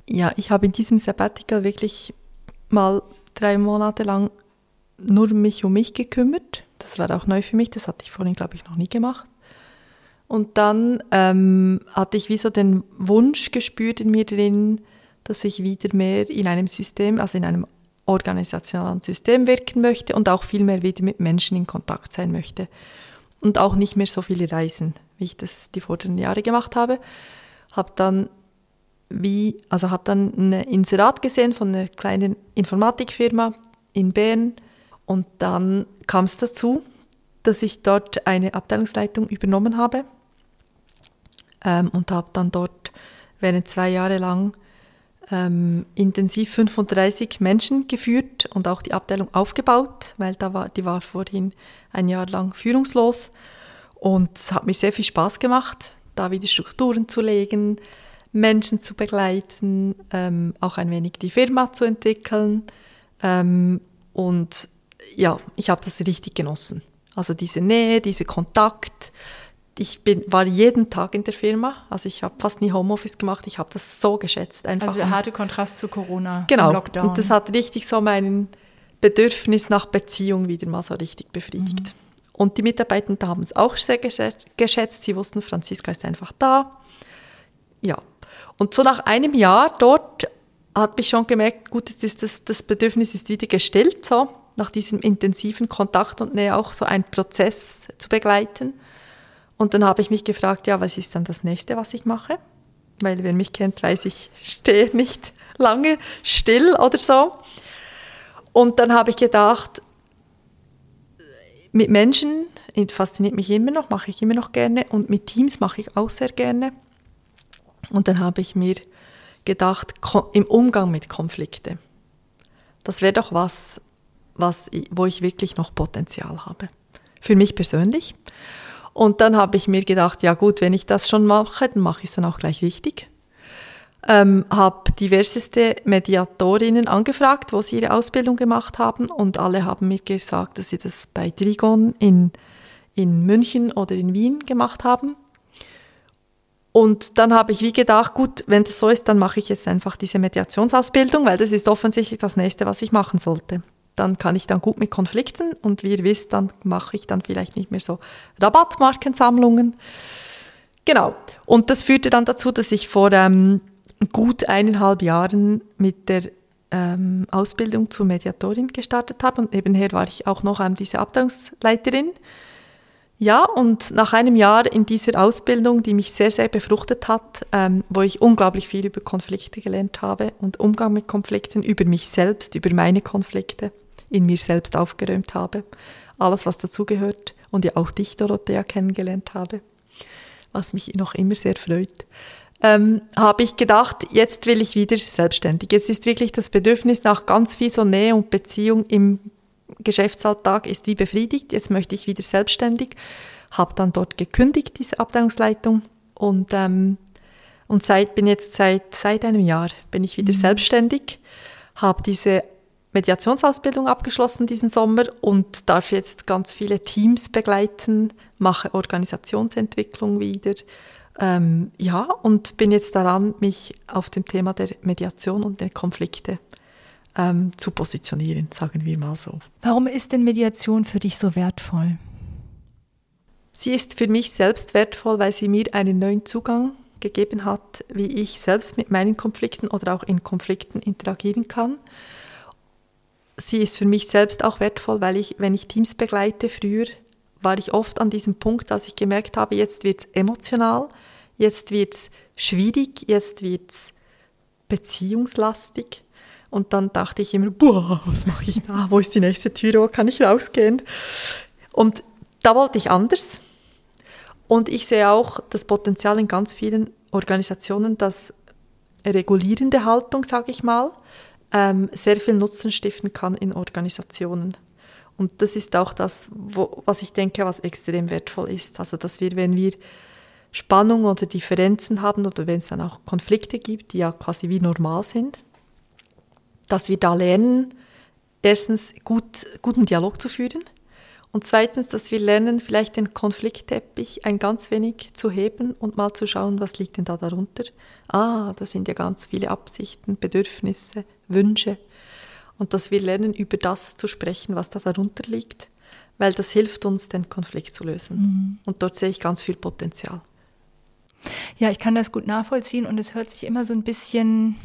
Ja, ich habe in diesem Sabbatical wirklich mal drei Monate lang nur mich um mich gekümmert. Das war auch neu für mich, das hatte ich vorhin, glaube ich, noch nie gemacht. Und dann ähm, hatte ich wie so den Wunsch gespürt in mir drin, dass ich wieder mehr in einem System, also in einem organisationalen System wirken möchte und auch viel mehr wieder mit Menschen in Kontakt sein möchte. Und auch nicht mehr so viele reisen, wie ich das die vorderen Jahre gemacht habe. Habe dann wie, also habe dann ein Inserat gesehen von einer kleinen Informatikfirma in Bern und dann kam es dazu, dass ich dort eine Abteilungsleitung übernommen habe ähm, und habe dann dort während zwei Jahre lang ähm, intensiv fünfunddreißig Menschen geführt und auch die Abteilung aufgebaut, weil da war, die war vorhin ein Jahr lang führungslos und es hat mir sehr viel Spaß gemacht, da wieder Strukturen zu legen, Menschen zu begleiten, ähm, auch ein wenig die Firma zu entwickeln ähm, und ja, ich habe das richtig genossen. Also diese Nähe, dieser Kontakt. Ich bin, war jeden Tag in der Firma, also ich habe fast nie Homeoffice gemacht, ich habe das so geschätzt. Einfach. Also der harte Kontrast zu Corona, genau, zum Lockdown. Und das hat richtig so mein Bedürfnis nach Beziehung wieder mal so richtig befriedigt. Mhm. Und die Mitarbeitenden haben es auch sehr geschätzt, sie wussten, Franziska ist einfach da. Ja, und so nach einem Jahr dort habe ich schon gemerkt, gut, jetzt ist das, das Bedürfnis ist wieder gestillt, so nach diesem intensiven Kontakt und Nähe auch so einen Prozess zu begleiten. Und dann habe ich mich gefragt, ja, was ist dann das Nächste, was ich mache? Weil wer mich kennt, weiß, ich stehe nicht lange still oder so. Und dann habe ich gedacht, mit Menschen fasziniert mich immer noch, mache ich immer noch gerne und mit Teams mache ich auch sehr gerne. Und dann habe ich mir gedacht, im Umgang mit Konflikten, das wäre doch was, was, wo ich wirklich noch Potenzial habe. Für mich persönlich. Und dann habe ich mir gedacht, ja gut, wenn ich das schon mache, dann mache ich es dann auch gleich richtig. Ähm, habe diverseste Mediatorinnen angefragt, wo sie ihre Ausbildung gemacht haben und alle haben mir gesagt, dass sie das bei Trigon in, in München oder in Wien gemacht haben. Und dann habe ich wie gedacht, gut, wenn das so ist, dann mache ich jetzt einfach diese Mediationsausbildung, weil das ist offensichtlich das Nächste, was ich machen sollte. Dann kann ich dann gut mit Konflikten und wie ihr wisst, dann mache ich dann vielleicht nicht mehr so Rabattmarkensammlungen. Genau. Und das führte dann dazu, dass ich vor ähm, gut eineinhalb Jahren mit der ähm, Ausbildung zur Mediatorin gestartet habe und nebenher war ich auch noch ähm, diese Abteilungsleiterin. Ja, und nach einem Jahr in dieser Ausbildung, die mich sehr, sehr befruchtet hat, ähm, wo ich unglaublich viel über Konflikte gelernt habe und Umgang mit Konflikten, über mich selbst, über meine Konflikte, in mir selbst aufgeräumt habe, alles, was dazugehört und ja auch dich, Dorothea, kennengelernt habe, was mich noch immer sehr freut, ähm, habe ich gedacht, jetzt will ich wieder selbstständig. Jetzt ist wirklich das Bedürfnis nach ganz viel so Nähe und Beziehung im Geschäftsalltag ist wie befriedigt, jetzt möchte ich wieder selbstständig, habe dann dort gekündigt, diese Abteilungsleitung und, ähm, und seit, bin jetzt seit, seit einem Jahr bin ich wieder mhm. selbstständig, habe diese Mediationsausbildung abgeschlossen diesen Sommer und darf jetzt ganz viele Teams begleiten, mache Organisationsentwicklung wieder, ähm, ja, und bin jetzt daran, mich auf dem Thema der Mediation und der Konflikte Ähm, zu positionieren, sagen wir mal so. Warum ist denn Mediation für dich so wertvoll? Sie ist für mich selbst wertvoll, weil sie mir einen neuen Zugang gegeben hat, wie ich selbst mit meinen Konflikten oder auch in Konflikten interagieren kann. Sie ist für mich selbst auch wertvoll, weil ich, wenn ich Teams begleite, früher war ich oft an diesem Punkt, dass ich gemerkt habe, jetzt wird es emotional, jetzt wird es schwierig, jetzt wird es beziehungslastig. Und dann dachte ich immer, boah, was mache ich da? Wo ist die nächste Tür? Wo kann ich rausgehen? Und da wollte ich anders. Und ich sehe auch das Potenzial in ganz vielen Organisationen, dass regulierende Haltung, sage ich mal, ähm, sehr viel Nutzen stiften kann in Organisationen. Und das ist auch das, wo, was ich denke, was extrem wertvoll ist. Also, dass wir, wenn wir Spannung oder Differenzen haben oder wenn es dann auch Konflikte gibt, die ja quasi wie normal sind, dass wir da lernen, erstens gut, guten Dialog zu führen Und zweitens, dass wir lernen, vielleicht den Konfliktteppich ein ganz wenig zu heben und mal zu schauen, was liegt denn da darunter. Ah, da sind ja ganz viele Absichten, Bedürfnisse, Wünsche. Und dass wir lernen, über das zu sprechen, was da darunter liegt, weil das hilft uns, den Konflikt zu lösen. Mhm. Und dort sehe ich ganz viel Potenzial. Ja, ich kann das gut nachvollziehen und es hört sich immer so ein bisschen...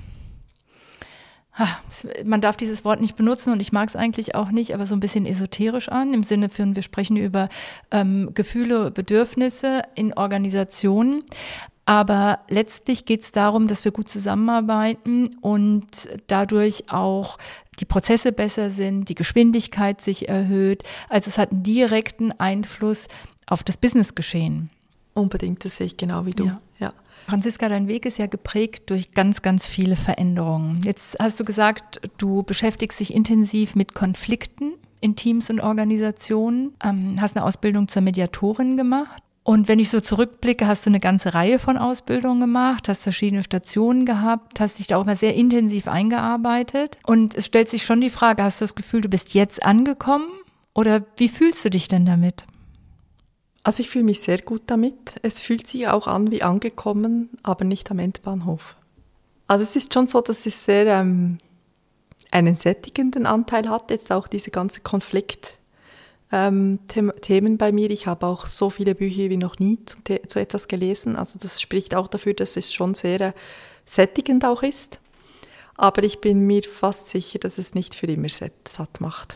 Man darf dieses Wort nicht benutzen und ich mag es eigentlich auch nicht, aber so ein bisschen esoterisch an, im Sinne von, wir sprechen über ähm, Gefühle, Bedürfnisse in Organisationen. Aber letztlich geht es darum, dass wir gut zusammenarbeiten und dadurch auch die Prozesse besser sind, die Geschwindigkeit sich erhöht. Also es hat einen direkten Einfluss auf das Businessgeschehen. Unbedingt, das sehe ich genau wie du. Ja. Ja. Franziska, dein Weg ist ja geprägt durch ganz, ganz viele Veränderungen. Jetzt hast du gesagt, du beschäftigst dich intensiv mit Konflikten in Teams und Organisationen, ähm, hast eine Ausbildung zur Mediatorin gemacht. Und wenn ich so zurückblicke, hast du eine ganze Reihe von Ausbildungen gemacht, hast verschiedene Stationen gehabt, hast dich da auch mal sehr intensiv eingearbeitet. Und es stellt sich schon die Frage, hast du das Gefühl, du bist jetzt angekommen? Oder wie fühlst du dich denn damit? Also ich fühle mich sehr gut damit. Es fühlt sich auch an wie angekommen, aber nicht am Endbahnhof. Also es ist schon so, dass es sehr ähm, einen sättigenden Anteil hat, jetzt auch diese ganzen Konfliktthemen ähm, bei mir. Ich habe auch so viele Bücher wie noch nie zu, zu etwas gelesen. Also das spricht auch dafür, dass es schon sehr äh, sättigend auch ist. Aber ich bin mir fast sicher, dass es nicht für immer satt, satt macht.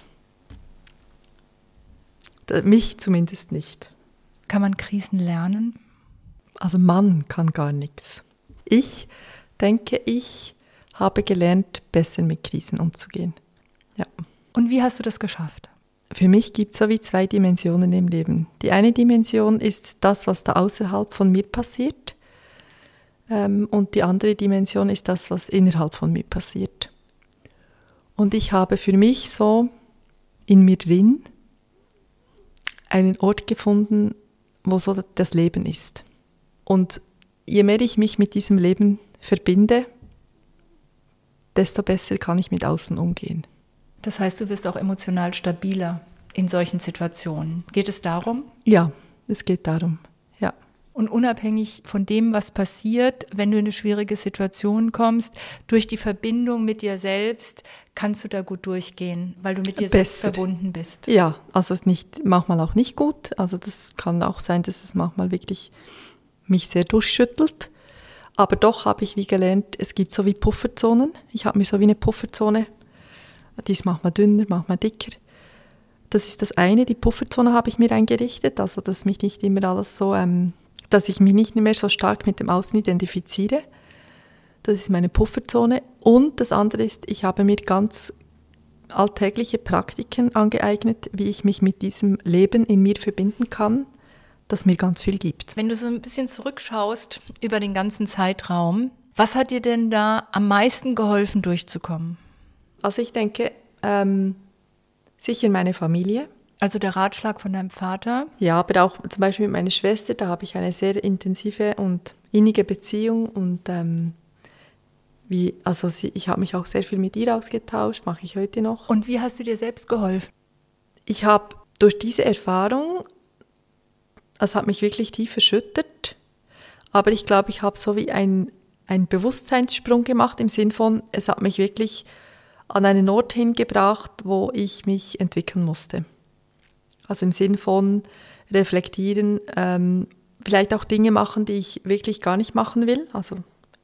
Mich zumindest nicht. Kann man Krisen lernen? Also man kann gar nichts. Ich denke, ich habe gelernt, besser mit Krisen umzugehen. Ja. Und wie hast du das geschafft? Für mich gibt es so wie zwei Dimensionen im Leben. Die eine Dimension ist das, was da außerhalb von mir passiert. Ähm, und die andere Dimension ist das, was innerhalb von mir passiert. Und ich habe für mich so in mir drin einen Ort gefunden, wo so das Leben ist. Und je mehr ich mich mit diesem Leben verbinde, desto besser kann ich mit außen umgehen. Das heißt, du wirst auch emotional stabiler in solchen Situationen. Geht es darum? Ja, es geht darum, ja. Und unabhängig von dem, was passiert, wenn du in eine schwierige Situation kommst, durch die Verbindung mit dir selbst kannst du da gut durchgehen, weil du mit dir selbst verbunden bist. Ja, also nicht, manchmal auch nicht gut. Also das kann auch sein, dass es manchmal wirklich mich sehr durchschüttelt. Aber doch habe ich wie gelernt, es gibt so wie Pufferzonen. Ich habe mir so wie eine Pufferzone, die ist manchmal dünner, manchmal dicker. Das ist das eine, die Pufferzone habe ich mir eingerichtet, also dass mich nicht immer alles so... Ähm, dass ich mich nicht mehr so stark mit dem Außen identifiziere. Das ist meine Pufferzone. Und das andere ist, ich habe mir ganz alltägliche Praktiken angeeignet, wie ich mich mit diesem Leben in mir verbinden kann, das mir ganz viel gibt. Wenn du so ein bisschen zurückschaust über den ganzen Zeitraum, was hat dir denn da am meisten geholfen, durchzukommen? Also ich denke, ähm, sicher meine Familie. Also der Ratschlag von deinem Vater? Ja, aber auch zum Beispiel mit meiner Schwester, da habe ich eine sehr intensive und innige Beziehung und ähm, wie, also sie, ich habe mich auch sehr viel mit ihr ausgetauscht, mache ich heute noch. Und wie hast du dir selbst geholfen? Ich habe durch diese Erfahrung, es hat mich wirklich tief erschüttert, aber ich glaube, ich habe so wie einen Bewusstseinssprung gemacht im Sinn von, es hat mich wirklich an einen Ort hingebracht, wo ich mich entwickeln musste. Also im Sinn von reflektieren, ähm, vielleicht auch Dinge machen, die ich wirklich gar nicht machen will, also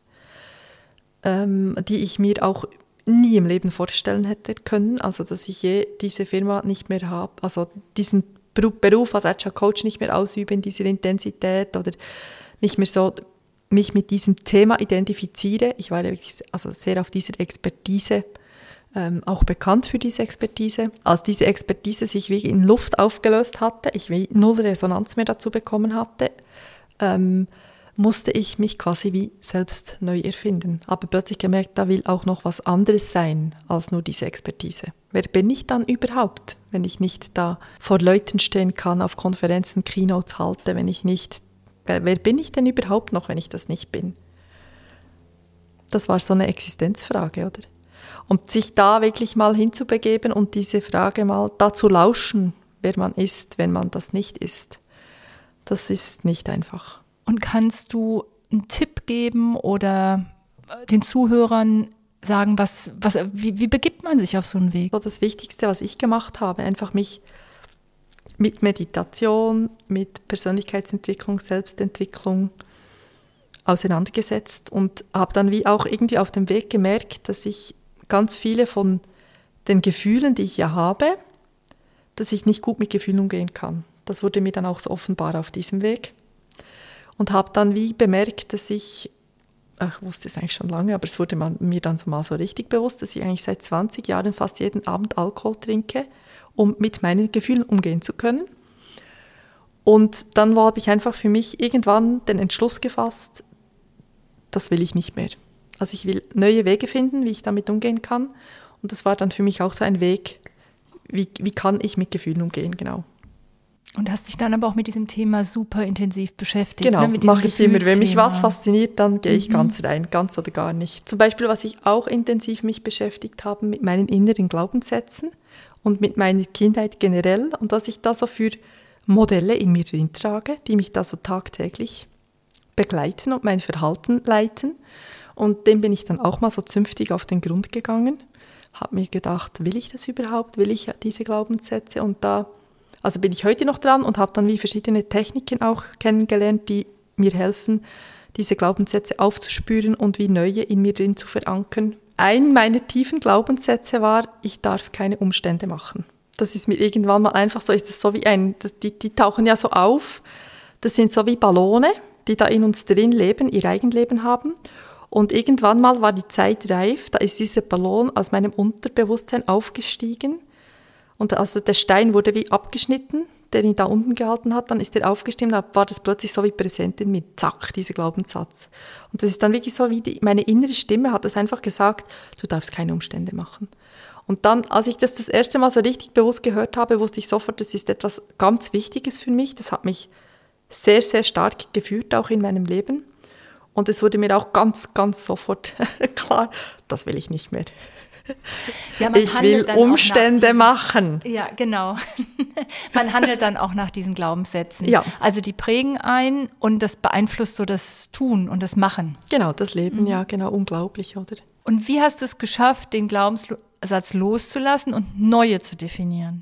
ähm, die ich mir auch nie im Leben vorstellen hätte können, also dass ich je diese Firma nicht mehr habe, also diesen Beruf als Agile Coach nicht mehr ausübe in dieser Intensität oder nicht mehr so mich mit diesem Thema identifiziere. Ich war ja wirklich also sehr auf dieser Expertise Ähm, auch bekannt für diese Expertise. Als diese Expertise sich wie in Luft aufgelöst hatte, ich wie null Resonanz mehr dazu bekommen hatte, ähm, musste ich mich quasi wie selbst neu erfinden. Aber plötzlich gemerkt, da will auch noch was anderes sein als nur diese Expertise. Wer bin ich dann überhaupt, wenn ich nicht da vor Leuten stehen kann, auf Konferenzen Keynotes halte, wenn ich nicht, wer, wer bin ich denn überhaupt noch, wenn ich das nicht bin? Das war so eine Existenzfrage, oder? Und sich da wirklich mal hinzubegeben und diese Frage mal da zu lauschen, wer man ist, wenn man das nicht ist. Das ist nicht einfach. Und kannst du einen Tipp geben oder den Zuhörern sagen, was, was, wie, wie begibt man sich auf so einen Weg? So das Wichtigste, was ich gemacht habe, einfach mich mit Meditation, mit Persönlichkeitsentwicklung, Selbstentwicklung auseinandergesetzt und habe dann wie auch irgendwie auf dem Weg gemerkt, dass ich ganz viele von den Gefühlen, die ich ja habe, dass ich nicht gut mit Gefühlen umgehen kann. Das wurde mir dann auch so offenbar auf diesem Weg. Und habe dann wie bemerkt, dass ich, ich wusste es eigentlich schon lange, aber es wurde mir dann so mal so richtig bewusst, dass ich eigentlich seit zwanzig Jahren fast jeden Abend Alkohol trinke, um mit meinen Gefühlen umgehen zu können. Und dann habe ich einfach für mich irgendwann den Entschluss gefasst, das will ich nicht mehr. Also ich will neue Wege finden, wie ich damit umgehen kann. Und das war dann für mich auch so ein Weg, wie, wie kann ich mit Gefühlen umgehen, genau. Und hast dich dann aber auch mit diesem Thema super intensiv beschäftigt. Genau, ne? mache ich immer. Wenn mich was fasziniert, dann gehe ich mhm. ganz rein, ganz oder gar nicht. Zum Beispiel, was ich auch intensiv mich beschäftigt habe, mit meinen inneren Glaubenssätzen und mit meiner Kindheit generell und was ich da so für Modelle in mir drin trage, die mich da so tagtäglich begleiten und mein Verhalten leiten. Und dem bin ich dann auch mal so zünftig auf den Grund gegangen, habe mir gedacht, will ich das überhaupt, will ich diese Glaubenssätze? Und da Also bin ich heute noch dran und habe dann wie verschiedene Techniken auch kennengelernt, die mir helfen, diese Glaubenssätze aufzuspüren und wie neue in mir drin zu verankern. Ein meiner tiefen Glaubenssätze war, ich darf keine Umstände machen. Das ist mir irgendwann mal einfach so, ist das so wie ein, das, die, die tauchen ja so auf, das sind so wie Ballone, die da in uns drin leben, ihr Eigenleben haben. Und irgendwann mal war die Zeit reif, da ist dieser Ballon aus meinem Unterbewusstsein aufgestiegen. Und also der Stein wurde wie abgeschnitten, der ihn da unten gehalten hat, dann ist er aufgestiegen, dann war das plötzlich so wie präsent in mir, zack, dieser Glaubenssatz. Und das ist dann wirklich so wie die, meine innere Stimme hat das einfach gesagt, du darfst keine Umstände machen. Und dann, als ich das das erste Mal so richtig bewusst gehört habe, wusste ich sofort, das ist etwas ganz Wichtiges für mich, das hat mich sehr, sehr stark geführt, auch in meinem Leben. Und es wurde mir auch ganz, ganz sofort klar, das will ich nicht mehr. Ja, ich will Umstände diesen, machen. Ja, genau. Man handelt dann auch nach diesen Glaubenssätzen. Ja. Also die prägen ein und das beeinflusst so das Tun und das Machen. Genau, das Leben, mhm. ja, genau, unglaublich, oder? Und wie hast du es geschafft, den Glaubenssatz loszulassen und neue zu definieren?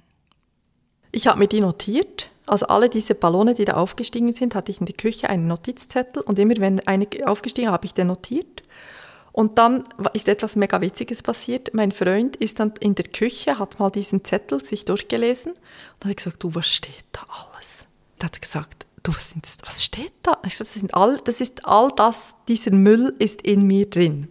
Ich habe mir die notiert. Also alle diese Ballone, die da aufgestiegen sind, hatte ich in der Küche einen Notizzettel und immer wenn eine aufgestiegen, habe ich den notiert. Und dann ist etwas mega Witziges passiert. Mein Freund ist dann in der Küche, hat mal diesen Zettel sich durchgelesen und hat gesagt, du, was steht da alles? Und hat gesagt, du, was, was steht da? Ich gesagt, das, sind all, das ist all das, dieser Müll ist in mir drin.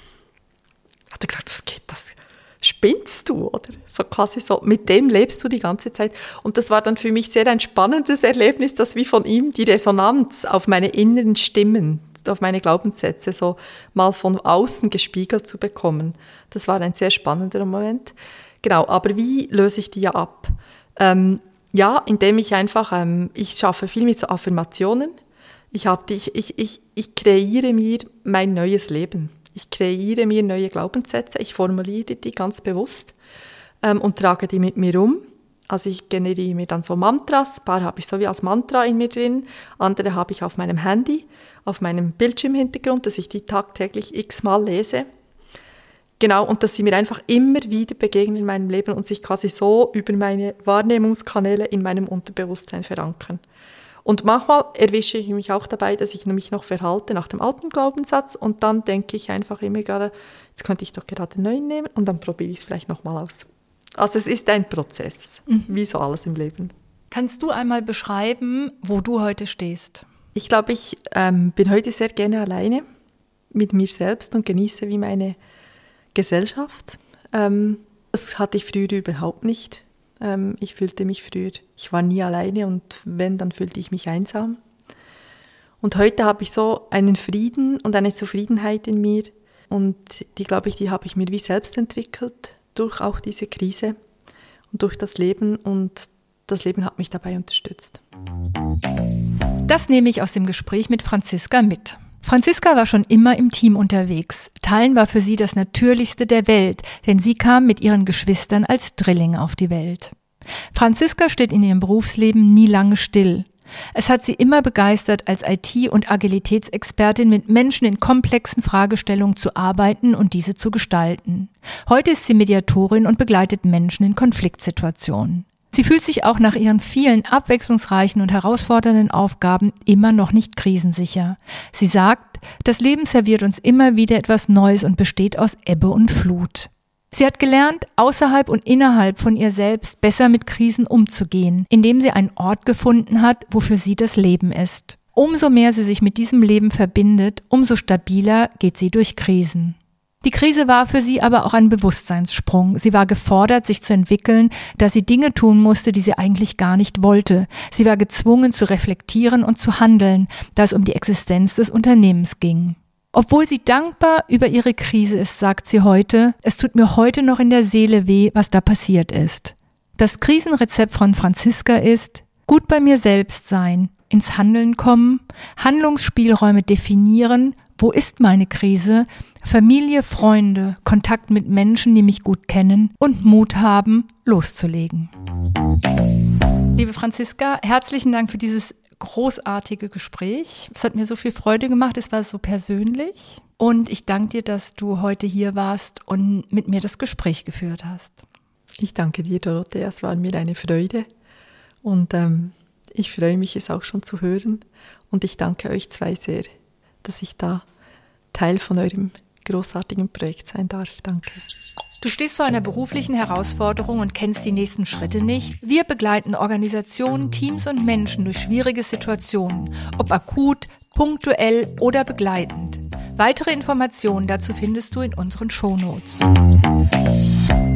Hat er gesagt, das geht, das spinnst du, oder? So quasi so, mit dem lebst du die ganze Zeit. Und das war dann für mich sehr ein spannendes Erlebnis, dass wie von ihm die Resonanz auf meine inneren Stimmen, auf meine Glaubenssätze so mal von außen gespiegelt zu bekommen. Das war ein sehr spannender Moment. Genau, aber wie löse ich die ja ab? Ähm, ja, indem ich einfach, ähm, ich schaffe viel mit so Affirmationen. Ich, hab die, ich, ich, ich, ich kreiere mir mein neues Leben. Ich kreiere mir neue Glaubenssätze, ich formuliere die ganz bewusst ähm, und trage die mit mir um. Also ich generiere mir dann so Mantras, ein paar habe ich so wie als Mantra in mir drin, andere habe ich auf meinem Handy, auf meinem Bildschirmhintergrund, dass ich die tagtäglich x-mal lese. Genau, und dass sie mir einfach immer wieder begegnen in meinem Leben und sich quasi so über meine Wahrnehmungskanäle in meinem Unterbewusstsein verankern. Und manchmal erwische ich mich auch dabei, dass ich mich noch verhalte nach dem alten Glaubenssatz und dann denke ich einfach immer gerade, jetzt könnte ich doch gerade einen neuen nehmen und dann probiere ich es vielleicht nochmal aus. Also es ist ein Prozess, mhm. wie so alles im Leben. Kannst du einmal beschreiben, wo du heute stehst? Ich glaube, ich ähm, bin heute sehr gerne alleine mit mir selbst und genieße wie meine Gesellschaft. Ähm, das hatte ich früher überhaupt nicht. Ähm, ich fühlte mich früher, ich war nie alleine und wenn, dann fühlte ich mich einsam. Und heute habe ich so einen Frieden und eine Zufriedenheit in mir und die, glaube ich, die habe ich mir wie selbst entwickelt durch auch diese Krise und durch das Leben und das Leben hat mich dabei unterstützt. Das nehme ich aus dem Gespräch mit Franziska mit. Franziska war schon immer im Team unterwegs. Teilen war für sie das Natürlichste der Welt, denn sie kam mit ihren Geschwistern als Drilling auf die Welt. Franziska steht in ihrem Berufsleben nie lange still. Es hat sie immer begeistert, als I T- und Agilitätsexpertin mit Menschen in komplexen Fragestellungen zu arbeiten und diese zu gestalten. Heute ist sie Mediatorin und begleitet Menschen in Konfliktsituationen. Sie fühlt sich auch nach ihren vielen abwechslungsreichen und herausfordernden Aufgaben immer noch nicht krisensicher. Sie sagt, das Leben serviert uns immer wieder etwas Neues und besteht aus Ebbe und Flut. Sie hat gelernt, außerhalb und innerhalb von ihr selbst besser mit Krisen umzugehen, indem sie einen Ort gefunden hat, wo für sie das Leben ist. Umso mehr sie sich mit diesem Leben verbindet, umso stabiler geht sie durch Krisen. Die Krise war für sie aber auch ein Bewusstseinssprung. Sie war gefordert, sich zu entwickeln, da sie Dinge tun musste, die sie eigentlich gar nicht wollte. Sie war gezwungen zu reflektieren und zu handeln, da es um die Existenz des Unternehmens ging. Obwohl sie dankbar über ihre Krise ist, sagt sie heute, es tut mir heute noch in der Seele weh, was da passiert ist. Das Krisenrezept von Franziska ist, gut bei mir selbst sein, ins Handeln kommen, Handlungsspielräume definieren, wo ist meine Krise, Familie, Freunde, Kontakt mit Menschen, die mich gut kennen und Mut haben, loszulegen. Liebe Franziska, herzlichen Dank für dieses großartige Gespräch. Es hat mir so viel Freude gemacht, es war so persönlich und ich danke dir, dass du heute hier warst und mit mir das Gespräch geführt hast. Ich danke dir, Dorothea, es war mir eine Freude und ähm, ich freue mich, es auch schon zu hören und ich danke euch zwei sehr, dass ich da Teil von eurem großartigen Projekt sein darf. Danke. Du stehst vor einer beruflichen Herausforderung und kennst die nächsten Schritte nicht? Wir begleiten Organisationen, Teams und Menschen durch schwierige Situationen, ob akut, punktuell oder begleitend. Weitere Informationen dazu findest du in unseren Shownotes.